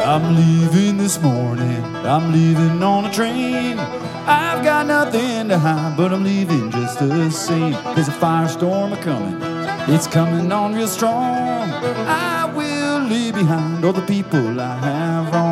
I'm leaving this morning, I'm leaving on a train. I've got nothing to hide, but I'm leaving just the same. There's a firestorm a-coming, it's coming on real strong. I will leave behind all the people I have wrong.